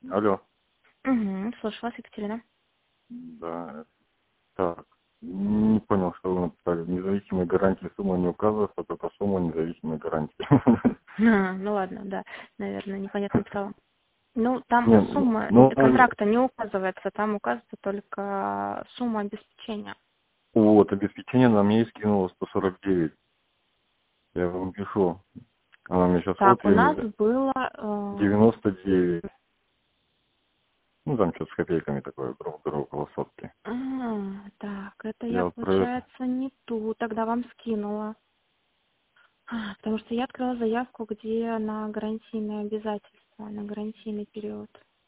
Алло. Угу, слушаю вас, Екатерина. Да. Так. Не понял, что вы написали. Независимой гарантии сумма не указывается, только сумма независимой гарантии. Ну ладно, да, наверное, непонятно написала. Ну, там Не, сумма ну, контракта не указывается, там указывается только сумма обеспечения. вот, обеспечение на мне скинуло 149. Я вам пишу. Она мне сейчас вот Так, у нас было... 99. Ну, там что-то с копейками такое, около сотки. так, это Я я, вот про это. получается, не ту, тогда вам скинула. Потому что я открыла заявку, где на гарантийные обязательства, на гарантийный период.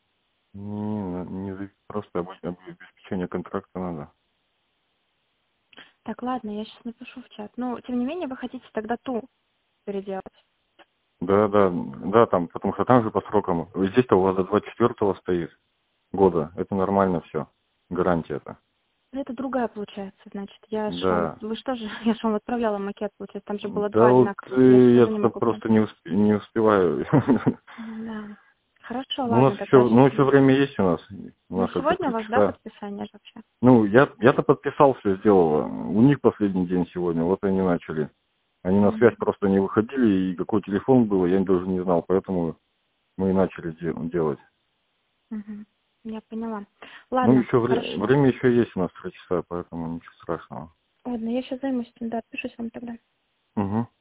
Просто обеспечение контракта надо. Так, ладно, я сейчас напишу в чат. Ну, тем не менее, вы хотите тогда ту переделать. Да, там, потому что там же по срокам. Здесь-то у вас до 24-го стоит года. Это нормально все. Гарантия это. Ну, это другая получается, значит. Я ж вам... Да. Вы что же, я же вам отправляла макет, получается. Там же было Да два вот одинаковых. Я сейчас я уже не тут могу понять. просто не успеваю. Да. Хорошо, Ну, у нас ладно, тогда сейчас... еще время есть у нас. У Ну, нас как бы сегодня у 3 вас, да, часа. подписание же вообще? Ну, я-то подписал, все сделал. У них последний день сегодня, вот они начали. Они на связь Мгм. просто не выходили, и какой телефон был, я даже не знал, поэтому мы и начали делать. Мгм. Я поняла. Ну, Ладно, еще хорошо. время еще есть у нас 3 часа, поэтому ничего страшного. Ладно, я сейчас займусь этим, да, отпишусь вам тогда. Угу.